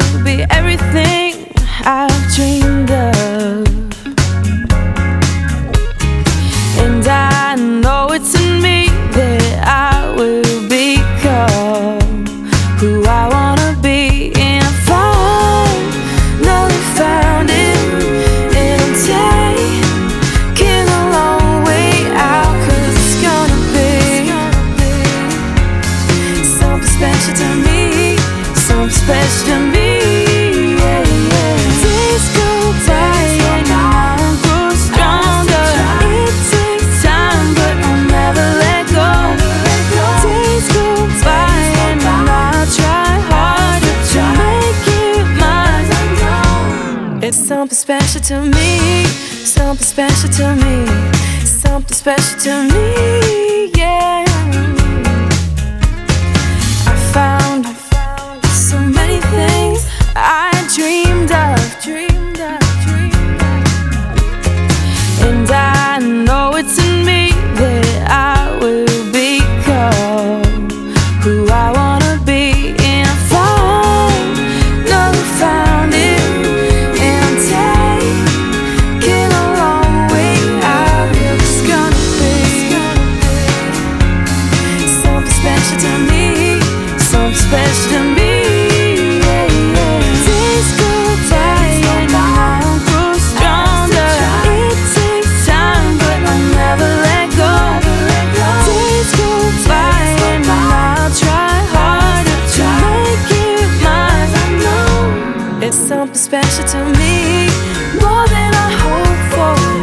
be everything I've dreamed of. And I know it's in me that I will become who I wanna be. And I finally found it, and I'm taking a long way out, 'cause it's gonna be something special to me, something special to me. Days go by and I grow stronger. It takes time, but I'll never let go. Days go by and I'll try harder to make it mine. It's something special to me, something special to me, something special to me, yeah. I found so many things I dreamed of. And I know it's in me that I will become who I wanna be. And I finally found it, and I'm taking a long way out. It's gonna be something special to me, something special to me. Days go by and I'll grow stronger. It takes time, but I'll never let go. Days go by and I'll try harder to make it mine. I know it's something special to me, more than I hoped for.